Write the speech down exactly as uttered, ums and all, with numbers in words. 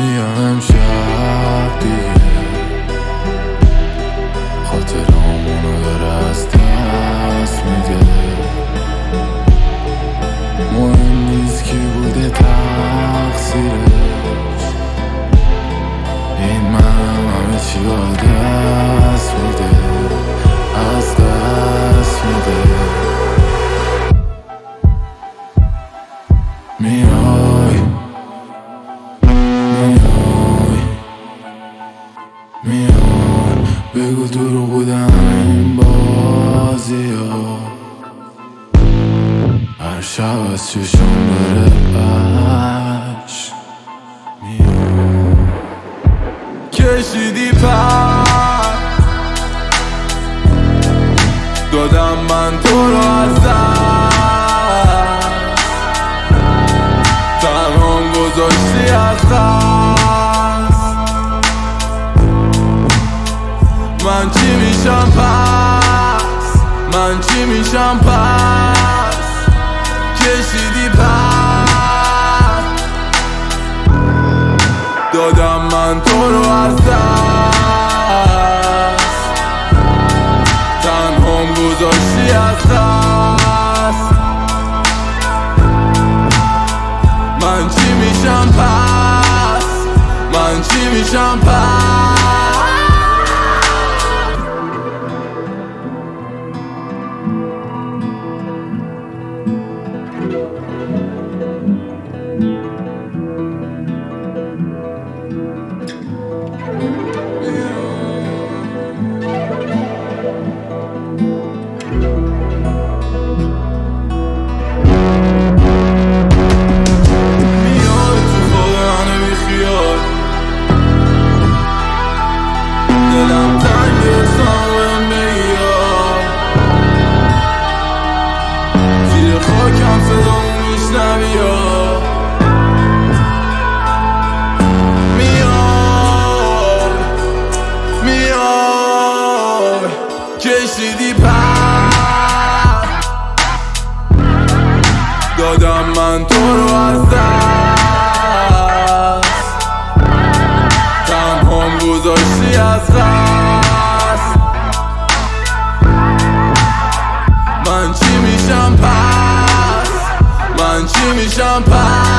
میان امشب دیگه خاطرامونو داره از دست میده. مهم نیست کی بوده تقصیرش، این منم همه چی با دست میده، از دست میده. میای میای میای بگو دروغ بودم این بازی ها، هر شب از چشم داره عشق میای. کشیدی پر دادم من تو رو از دست، تنهام گذاشتی از دست. من چی میشم پس، من چی میشم پس. کشیدی پر دادم من تو رو از دست، تنهام گذاشتی از دست. من چی میشم پس، من چی میشم پس. دلم تنگ سامم میاد، زیر خاکم صدامو میشنوی یا میای میای. کشیدی پر دادم من تو رو از دست، تنهام گذاشتی از دست. من چی میشم پس، من چی میشم پس.